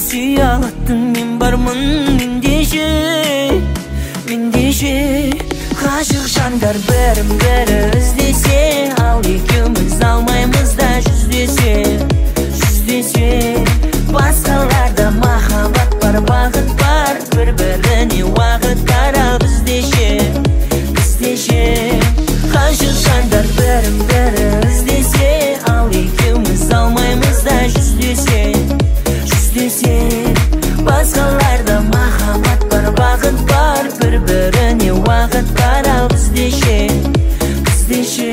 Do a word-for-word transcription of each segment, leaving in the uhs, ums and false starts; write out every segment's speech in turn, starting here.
сүйе алатын мен бармын мендеше, мендеше. Ғашық жандар бірін бірі іздесе, ал екеуміз алмаймыз да жүздесе, жүздесе. Басқаларда махаббат бар, бақыт бар, бір-біріне уақыт қарап іздеше, іздеше. Ғашық жандар бірін бірі іздесе, ал екеуміз алмаймыз да жүздесе, жүздесе. Басқаларда махаббат бар, бақыт бар, бір-біріне уақыт қарап іздеше, іздеше.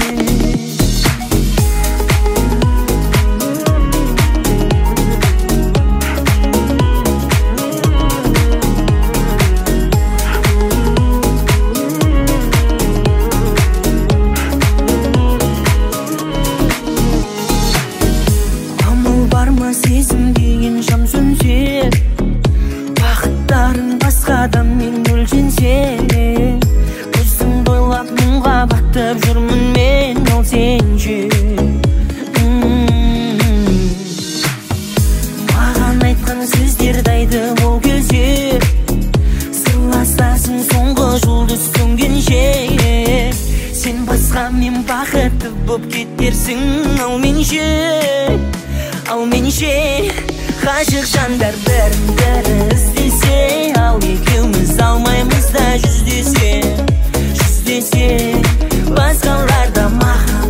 Сезім деген шам сөнсе, бақыттарын басқа адаммен өлшенсе, көзіңді ойлап мұңға батып жүрмін мен, ал сенше. Маған айтқан сөздерді айты ол кезде, сырласасың соңғы жұлдыз сөнгенше. Сен басқа мен бақытты боп кетерсің, ал менше, ал менше. Ғашық жандар бірін бірі іздесе, ал екеуміз алмаймыз да жүздесе, жүздесе. Басқаларда махаббат